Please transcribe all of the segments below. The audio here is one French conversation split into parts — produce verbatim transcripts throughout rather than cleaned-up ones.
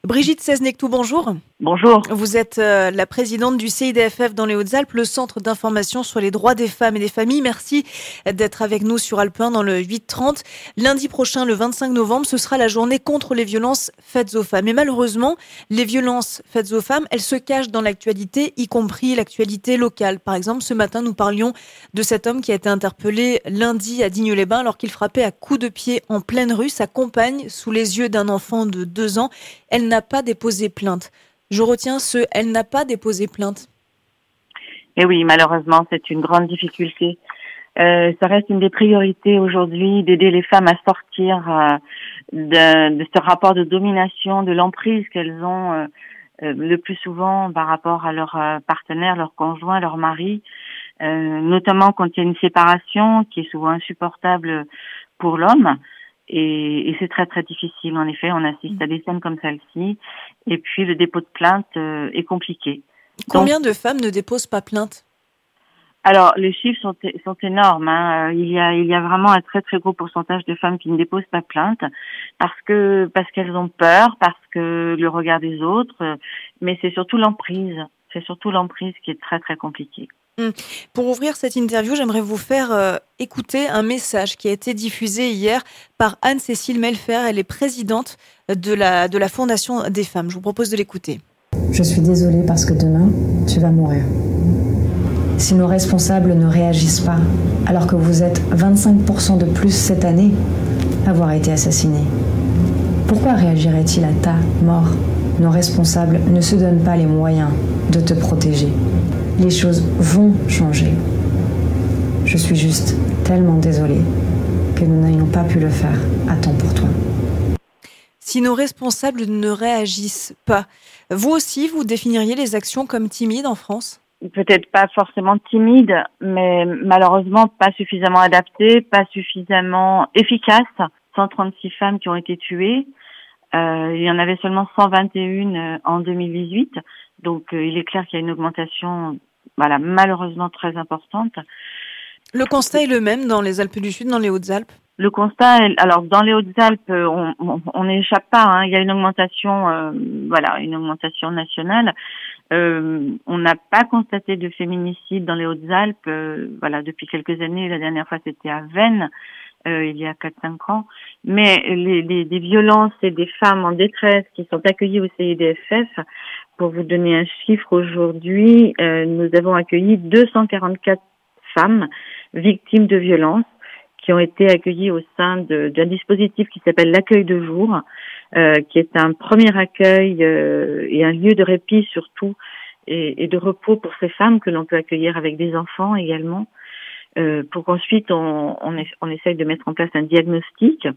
Brigitte Seznectou, bonjour. Bonjour. Vous êtes euh, la présidente du C I D F F dans les Hautes-Alpes, le Centre d'information sur les droits des femmes et des familles. Merci d'être avec nous sur Alpe un dans le huit trente. Lundi prochain, le vingt-cinq novembre, ce sera la journée contre les violences faites aux femmes. Et malheureusement, les violences faites aux femmes, elles se cachent dans l'actualité, y compris l'actualité locale. Par exemple, ce matin, nous parlions de cet homme qui a été interpellé lundi à Digne-les-Bains alors qu'il frappait à coups de pied en pleine rue sa compagne sous les yeux d'un enfant de deux ans. Elle n'a pas déposé plainte. Je retiens ce « elle n'a pas déposé plainte ». Et oui, malheureusement, c'est une grande difficulté. Euh, ça reste une des priorités aujourd'hui d'aider les femmes à sortir euh, de, de ce rapport de domination, de l'emprise qu'elles ont euh, euh, le plus souvent par rapport à leur euh, partenaire, leur conjoint, leur mari, euh, notamment quand il y a une séparation qui est souvent insupportable pour l'homme. Et, et c'est très très difficile. En effet, on assiste à des scènes comme celle-ci. Et puis le dépôt de plainte euh, est compliqué. Combien Donc, de femmes ne déposent pas plainte? Alors les chiffres sont sont énormes. Hein. Il y a il y a vraiment un très très gros pourcentage de femmes qui ne déposent pas plainte parce que parce qu'elles ont peur, parce que le regard des autres. Mais c'est surtout l'emprise. C'est surtout l'emprise qui est très très compliquée. Pour ouvrir cette interview, j'aimerais vous faire euh, écouter un message qui a été diffusé hier par Anne-Cécile Melfer. Elle est présidente de la, de la Fondation des femmes. Je vous propose de l'écouter. Je suis désolée parce que demain, tu vas mourir. Si nos responsables ne réagissent pas, alors que vous êtes vingt-cinq pour cent de plus cette année à avoir été assassinés, pourquoi réagiraient-ils à ta mort? Nos responsables ne se donnent pas les moyens de te protéger. Les choses vont changer. Je suis juste tellement désolée que nous n'ayons pas pu le faire à temps pour toi. Si nos responsables ne réagissent pas, vous aussi, vous définiriez les actions comme timides en France? Peut-être pas forcément timides, mais malheureusement pas suffisamment adaptées, pas suffisamment efficaces. cent trente-six femmes qui ont été tuées. Euh, il y en avait seulement cent vingt et une en deux mille dix-huit. Donc, euh, il est clair qu'il y a une augmentation, voilà, malheureusement très importante. Le constat est le même dans les Alpes du Sud, dans les Hautes-Alpes? Le constat, est, alors dans les Hautes-Alpes, on n'échappe pas. Hein, il y a une augmentation, euh, voilà, une augmentation nationale. Euh, on n'a pas constaté de féminicide dans les Hautes-Alpes, euh, voilà, depuis quelques années. La dernière fois, c'était à Veynes. Euh, il y a quatre cinq ans, mais les, les, des violences et des femmes en détresse qui sont accueillies au C I D F F, pour vous donner un chiffre, aujourd'hui, euh, nous avons accueilli deux cent quarante-quatre femmes victimes de violences qui ont été accueillies au sein de, d'un dispositif qui s'appelle l'accueil de jour, euh, qui est un premier accueil euh, et un lieu de répit surtout et, et de repos pour ces femmes que l'on peut accueillir avec des enfants également. Euh, pour qu'ensuite on, on, essa- on essaye de mettre en place un diagnostic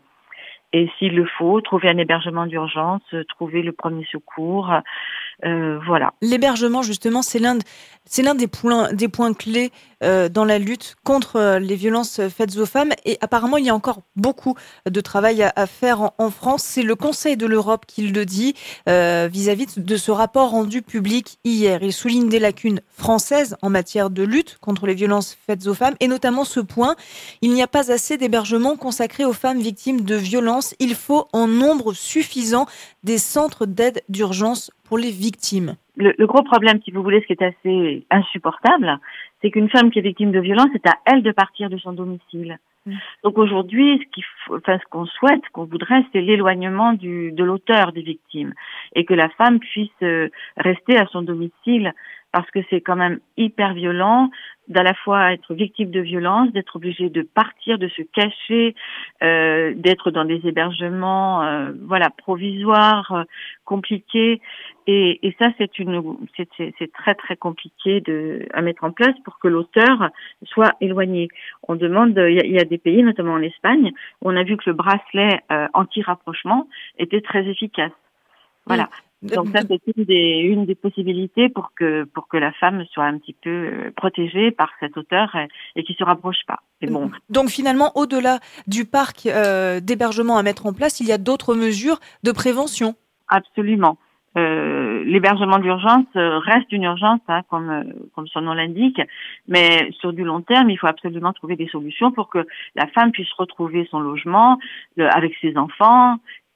et s'il le faut, trouver un hébergement d'urgence, trouver le premier secours, euh, voilà. L'hébergement, justement, c'est l'un, de, c'est l'un des points, des points clés euh, dans la lutte contre euh, les violences faites aux femmes. Et apparemment, il y a encore beaucoup de travail à, à faire en, en France. C'est le Conseil de l'Europe qui le dit euh, vis-à-vis de ce rapport rendu public hier. Il souligne des lacunes françaises en matière de lutte contre les violences faites aux femmes, et notamment ce point: il n'y a pas assez d'hébergements consacrés aux femmes victimes de violences. Il faut en nombre suffisant des centres d'aide d'urgence pour les victimes. Le, le gros problème, si vous voulez, ce qui est assez insupportable, c'est qu'une femme qui est victime de violence, c'est à elle de partir de son domicile. Mmh. Donc aujourd'hui, ce qu'il faut, enfin, ce qu'on souhaite, ce qu'on voudrait, c'est l'éloignement du, de l'auteur des victimes et que la femme puisse euh, rester à son domicile, parce que c'est quand même hyper violent d'à la fois être victime de violence, d'être obligée de partir, de se cacher, euh, d'être dans des hébergements, euh, voilà, provisoires, euh, compliqués, et, et ça c'est une, c'est, c'est, c'est très très compliqué de à mettre en place pour que l'auteur soit éloigné. On demande, il y a, il y a des pays, notamment en Espagne, où on a vu que le bracelet euh, anti-rapprochement était très efficace. Voilà. Mmh. Donc ça, c'est une des, une des possibilités pour que pour que la femme soit un petit peu protégée par cet auteur et, et qui se rapproche pas. Et bon. Donc finalement, au-delà du parc euh, d'hébergement à mettre en place, il y a d'autres mesures de prévention. Absolument. Euh, l'hébergement d'urgence reste une urgence, hein, comme comme son nom l'indique, mais sur du long terme, il faut absolument trouver des solutions pour que la femme puisse retrouver son logement le, avec ses enfants,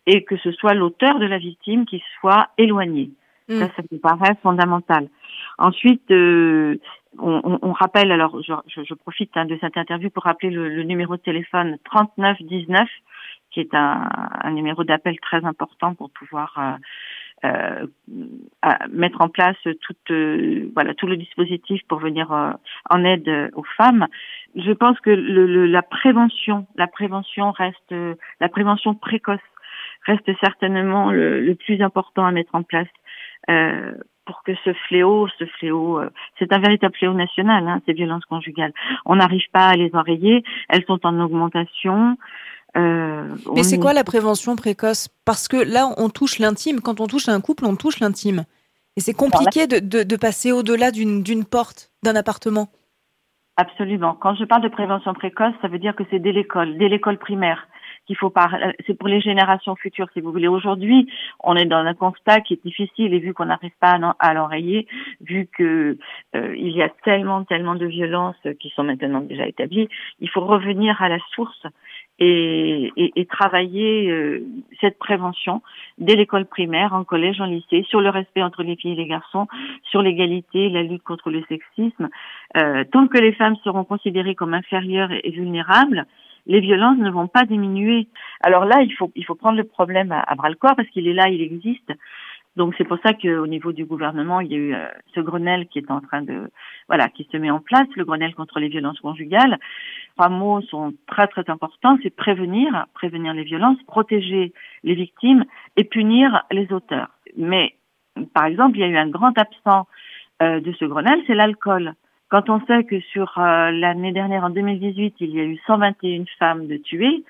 et que ce soit l'auteur de la victime qui soit éloigné. Mmh. Ça, ça me paraît fondamental. Ensuite, euh, on, on, on rappelle, alors je, je, je profite hein, de cette interview pour rappeler le, le numéro de téléphone trente-neuf dix-neuf, qui est un, un numéro d'appel très important pour pouvoir euh, euh, à mettre en place tout, euh, voilà, tout le dispositif pour venir euh, en aide aux femmes. Je pense que le, le, la prévention, la prévention reste, euh, la prévention précoce reste certainement le, le plus important à mettre en place. Euh, pour que ce fléau, ce fléau, euh, c'est un véritable fléau national, hein, ces violences conjugales. On n'arrive pas à les enrayer, elles sont en augmentation. Euh, Mais c'est est... quoi la prévention précoce ? Parce que là, on touche l'intime. Quand on touche un couple, on touche l'intime. Et c'est compliqué de, de, de passer au-delà d'une, d'une porte, d'un appartement. Absolument. Quand je parle de prévention précoce, ça veut dire que c'est dès l'école, dès l'école primaire. Qu'il faut par... c'est pour les générations futures, si vous voulez. Aujourd'hui, on est dans un constat qui est difficile et vu qu'on n'arrive pas à l'enrayer, vu que euh, il y a tellement, tellement de violences qui sont maintenant déjà établies, il faut revenir à la source et, et, et travailler euh, cette prévention dès l'école primaire, en collège, en lycée, sur le respect entre les filles et les garçons, sur l'égalité, la lutte contre le sexisme. Euh, tant que les femmes seront considérées comme inférieures et vulnérables, les violences ne vont pas diminuer. Alors là, il faut il faut prendre le problème à, à bras-le-corps parce qu'il est là, il existe. Donc c'est pour ça qu'au niveau du gouvernement, il y a eu euh, ce Grenelle qui est en train de voilà, qui se met en place, le Grenelle contre les violences conjugales. Trois mots sont très très importants, c'est prévenir, prévenir les violences, protéger les victimes et punir les auteurs. Mais par exemple, il y a eu un grand absent euh, de ce Grenelle, c'est l'alcool. Quand on sait que sur euh, l'année dernière, en deux mille dix-huit, il y a eu cent vingt et une femmes de tuées,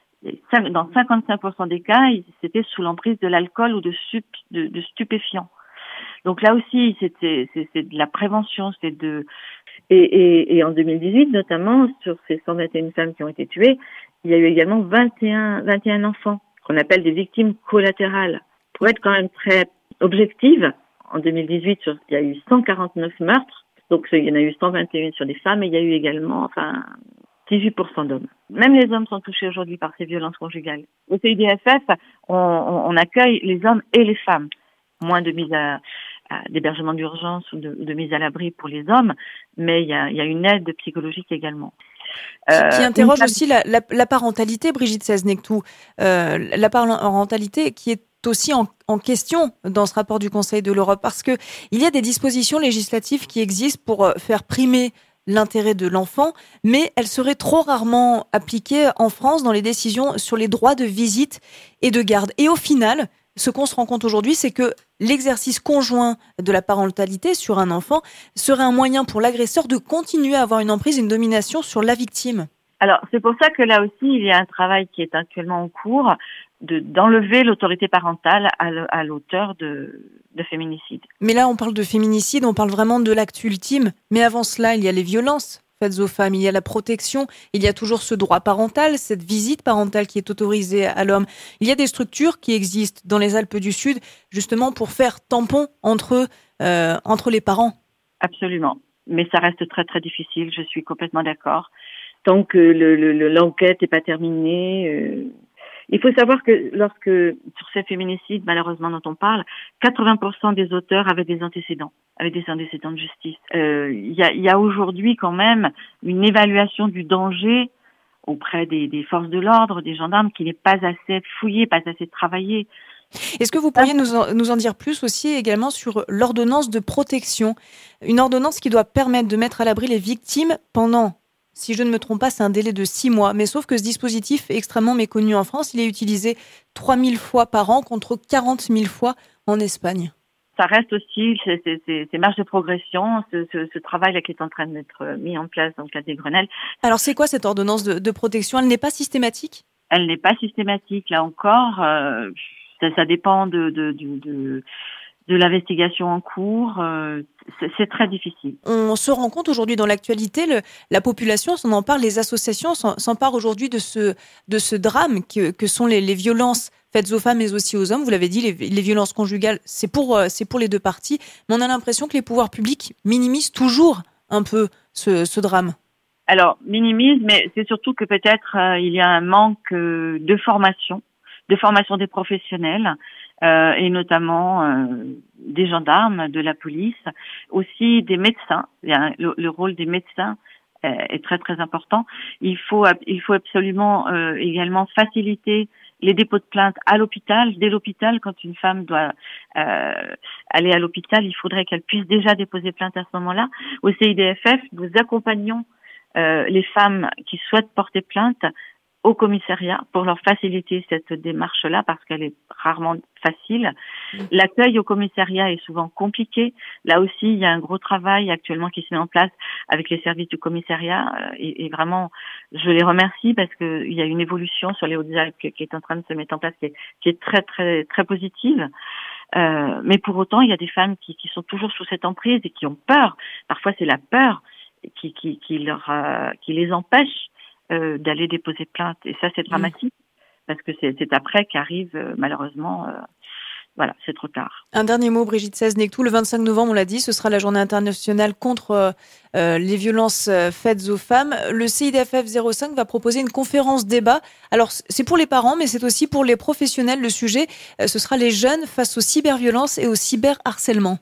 dans cinquante-cinq pour cent des cas, c'était sous l'emprise de l'alcool ou de, sup, de, de stupéfiants. Donc là aussi, c'était, c'est, c'est de la prévention, c'est de et, et, et en deux mille dix-huit, notamment sur ces cent vingt et une femmes qui ont été tuées, il y a eu également vingt et un, vingt et un enfants qu'on appelle des victimes collatérales. Pour être quand même très objective, en deux mille dix-huit, il y a eu cent quarante-neuf meurtres. Donc, il y en a eu cent vingt et un sur des femmes et il y a eu également, enfin, dix-huit pour cent d'hommes. Même les hommes sont touchés aujourd'hui par ces violences conjugales. Au C I D F F, on, on, on accueille les hommes et les femmes. Moins de mise à, à d'hébergement d'urgence ou de, de mise à l'abri pour les hommes, mais il y a, il y a une aide psychologique également. Euh, qui interroge femme... aussi la, la, la parentalité, Brigitte Sesnectou. Euh, la parentalité qui est aussi en, en question dans ce rapport du Conseil de l'Europe, parce que il y a des dispositions législatives qui existent pour faire primer l'intérêt de l'enfant, mais elles seraient trop rarement appliquées en France dans les décisions sur les droits de visite et de garde. Et au final, ce qu'on se rend compte aujourd'hui, c'est que l'exercice conjoint de la parentalité sur un enfant serait un moyen pour l'agresseur de continuer à avoir une emprise, une domination sur la victime. Alors, c'est pour ça que là aussi, il y a un travail qui est actuellement en cours de, d'enlever l'autorité parentale à, le, à l'auteur de, de féminicide. Mais là, on parle de féminicide, on parle vraiment de l'acte ultime. Mais avant cela, il y a les violences faites aux femmes, il y a la protection, il y a toujours ce droit parental, cette visite parentale qui est autorisée à l'homme. Il y a des structures qui existent dans les Alpes du Sud, justement pour faire tampon entre, euh, entre les parents. Absolument. Mais ça reste très, très difficile, je suis complètement d'accord. Tant que le, le, l'enquête n'est pas terminée. Euh, il faut savoir que lorsque, sur ces féminicides, malheureusement dont on parle, quatre-vingts pour cent des auteurs avaient des antécédents, avaient des antécédents de justice. Euh, il y a, il y a aujourd'hui quand même une évaluation du danger auprès des, des forces de l'ordre, des gendarmes, qui n'est pas assez fouillée, pas assez travaillée. Est-ce que vous pourriez nous en, nous en dire plus aussi également sur l'ordonnance de protection ? Une ordonnance qui doit permettre de mettre à l'abri les victimes pendant... Si je ne me trompe pas, c'est un délai de six mois. Mais sauf que ce dispositif est extrêmement méconnu en France. Il est utilisé trois mille fois par an contre quarante mille fois en Espagne. Ça reste aussi ces, ces, ces, ces marges de progression, ce, ce, ce travail-là qui est en train d'être mis en place dans le cadre des Grenelles. Alors c'est quoi cette ordonnance de, de protection ? Elle n'est pas systématique ? Elle n'est pas systématique, là encore. Euh, ça, ça dépend de... de, de, de de l'investigation en cours, euh, c'est, c'est très difficile. On se rend compte aujourd'hui dans l'actualité, le, la population s'en en parle, les associations s'en, s'emparent aujourd'hui de ce, de ce drame que, que sont les, les violences faites aux femmes mais aussi aux hommes. Vous l'avez dit, les, les violences conjugales, c'est pour, c'est pour les deux parties, mais on a l'impression que les pouvoirs publics minimisent toujours un peu ce, ce drame. Alors, minimise, mais c'est surtout que peut-être euh, il y a un manque euh, de formation, de formation des professionnels euh, et notamment euh, des gendarmes, de la police, aussi des médecins. Il y a le, le rôle des médecins euh, est très très important. Il faut il faut absolument euh, également faciliter les dépôts de plainte à l'hôpital. Dès l'hôpital, quand une femme doit euh, aller à l'hôpital, il faudrait qu'elle puisse déjà déposer plainte à ce moment-là. Au C I D F F, nous accompagnons euh, les femmes qui souhaitent porter plainte au commissariat pour leur faciliter cette démarche-là parce qu'elle est rarement facile. L'accueil au commissariat est souvent compliqué. Là aussi, il y a un gros travail actuellement qui se met en place avec les services du commissariat et, et vraiment, je les remercie parce que il y a une évolution sur les Hautes-Alpes qui est en train de se mettre en place qui est, qui est très très très positive. Euh, mais pour autant, il y a des femmes qui, qui sont toujours sous cette emprise et qui ont peur. Parfois, c'est la peur qui qui, qui leur euh, qui les empêche Euh, d'aller déposer plainte. Et ça, c'est dramatique, mmh. parce que c'est, c'est après qu'arrive, euh, malheureusement, euh, voilà, c'est trop tard. Un dernier mot, Brigitte Sesnectou. Le vingt-cinq novembre, on l'a dit, ce sera la journée internationale contre euh, les violences faites aux femmes. Le C I D F F zéro cinq va proposer une conférence débat. Alors, c'est pour les parents, mais c'est aussi pour les professionnels. Le sujet, euh, ce sera les jeunes face aux cyberviolences et au cyberharcèlement.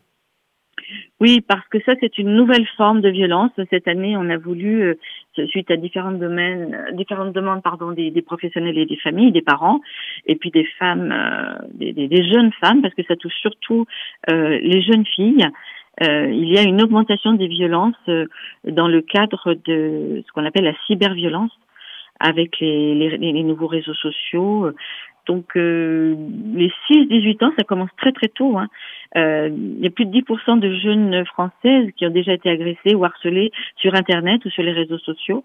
Oui, parce que ça, c'est une nouvelle forme de violence. Cette année, on a voulu, euh, suite à différentes domaines, différentes demandes, pardon, des, des professionnels et des familles, des parents, et puis des femmes, euh, des, des, des jeunes femmes, parce que ça touche surtout euh, les jeunes filles. Euh, il y a une augmentation des violences euh, dans le cadre de ce qu'on appelle la cyberviolence, avec les, les, les nouveaux réseaux sociaux. Donc, euh, les six dix-huit ans, ça commence très très tôt. Hein. Euh, il y a plus de dix pour cent de jeunes françaises qui ont déjà été agressées ou harcelées sur Internet ou sur les réseaux sociaux.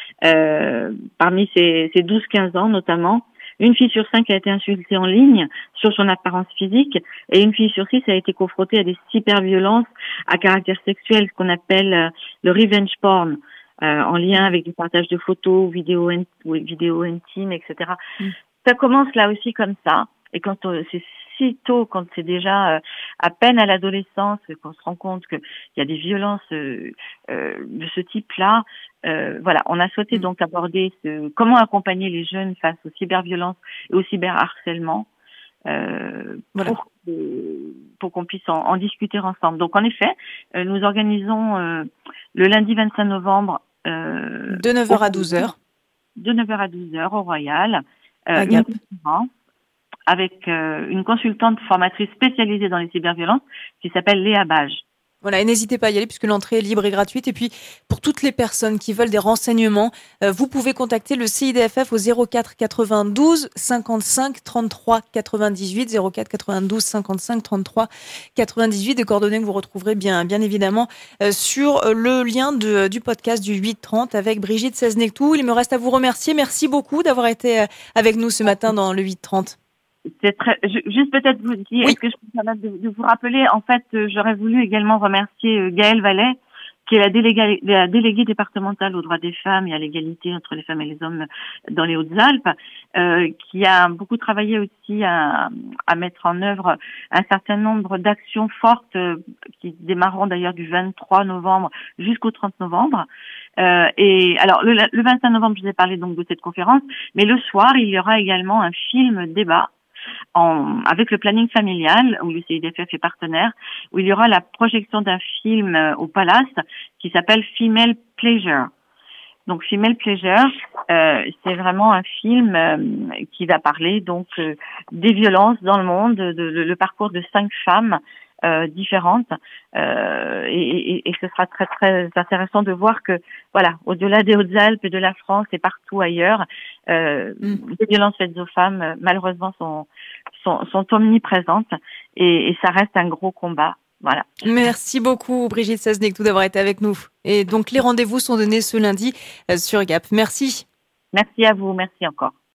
Euh, parmi ces, ces douze quinze ans notamment, une fille sur cinq a été insultée en ligne sur son apparence physique et une fille sur six a été confrontée à des cyberviolences à caractère sexuel, ce qu'on appelle euh, le revenge porn. Euh, en lien avec du partage de photos, vidéos, in- vidéos intimes, et cetera. Mm. Ça commence là aussi comme ça. Et quand on, c'est si tôt, quand c'est déjà euh, à peine à l'adolescence, qu'on se rend compte qu'il y a des violences euh, euh, de ce type-là, euh, voilà, on a souhaité donc aborder ce, comment accompagner les jeunes face aux cyberviolences et au cyberharcèlement euh, voilà. pour, euh, pour qu'on puisse en, en discuter ensemble. Donc en effet, euh, nous organisons euh, le lundi vingt-cinq novembre euh, de neuf heures à douze heures. De neuf heures à douze heures au Royal. Euh, une conférence avec euh, une consultante formatrice spécialisée dans les cyberviolences qui s'appelle Léa Bage. Voilà, et n'hésitez pas à y aller puisque l'entrée est libre et gratuite. Et puis, pour toutes les personnes qui veulent des renseignements, euh, vous pouvez contacter le C I D F F au zéro quatre quatre-vingt-douze cinquante-cinq trente-trois quatre-vingt-dix-huit, zéro quatre quatre-vingt-douze cinquante-cinq trente-trois quatre-vingt-dix-huit, des coordonnées que vous retrouverez bien, bien évidemment euh, sur le lien de, du podcast du huit trente avec Brigitte Sesnectou. Il me reste à vous remercier. Merci beaucoup d'avoir été avec nous ce matin dans le huit trente. C'est très, juste peut-être vous dire, oui. Est-ce que je peux me permettre de, de vous rappeler, en fait, euh, j'aurais voulu également remercier euh, Gaëlle Vallet, qui est la déléguée, la déléguée départementale aux droits des femmes et à l'égalité entre les femmes et les hommes dans les Hautes-Alpes, euh, qui a beaucoup travaillé aussi à, à mettre en œuvre un certain nombre d'actions fortes euh, qui démarreront d'ailleurs du vingt-trois novembre jusqu'au trente novembre. Euh, et alors le, le vingt-cinq novembre, je vous ai parlé donc de cette conférence, mais le soir, il y aura également un film débat En, avec le planning familial, où le C I D F F est partenaire, où il y aura la projection d'un film euh, au Palace qui s'appelle Female Pleasure. Donc Female Pleasure, euh, c'est vraiment un film euh, qui va parler donc euh, des violences dans le monde, de, de, de le parcours de cinq femmes euh, différentes, euh, et, et, et ce sera très très intéressant de voir que voilà, au-delà des Hautes-Alpes et de la France et partout ailleurs, euh, mm. les violences faites aux femmes malheureusement sont sont, sont omniprésentes et, et ça reste un gros combat. Voilà. Merci beaucoup Brigitte Sesnectou d'avoir été avec nous. Et donc les rendez-vous sont donnés ce lundi sur Gap. Merci. Merci à vous, merci encore.